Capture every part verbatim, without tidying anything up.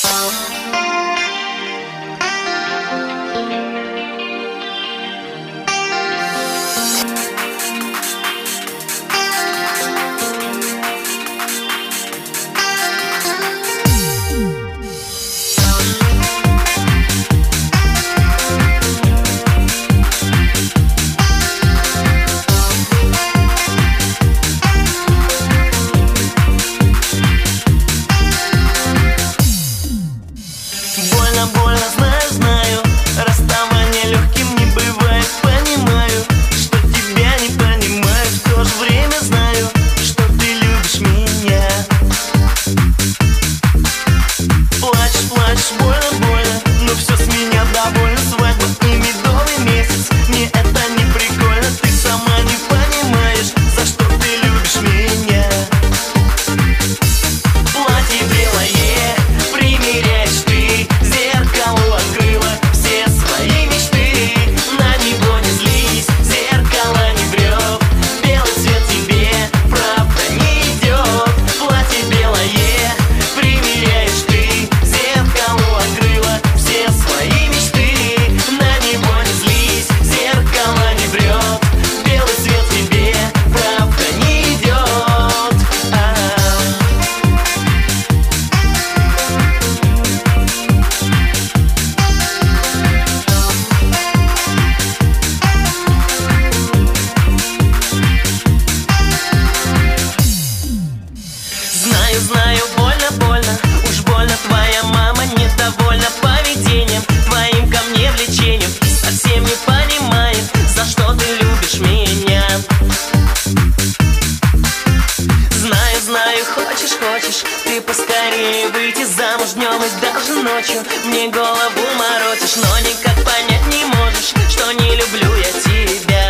Ты поскорее выйти замуж днем и даже ночью. Мне голову морочишь, но никак понять не можешь, что не люблю я тебя.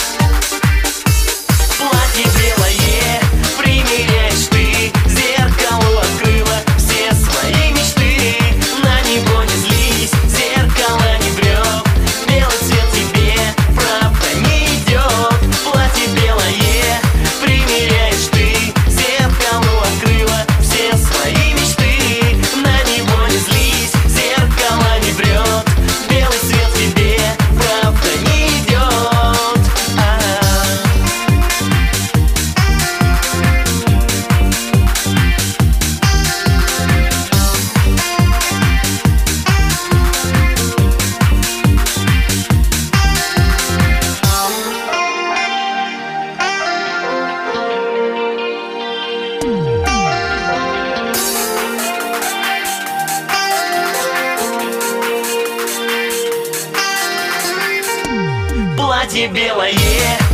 Платье белое примеряешь ты, зеркалу открыла все свои мечты. На него не злись, зеркало не врет, белый цвет тебе правда не идет. Платье белое примеряешь ты, зеркалу открыла все свои мечты. На него не злись, зеркало не врет, белый цвет тебе правда не идет. А-а-а. Платье белое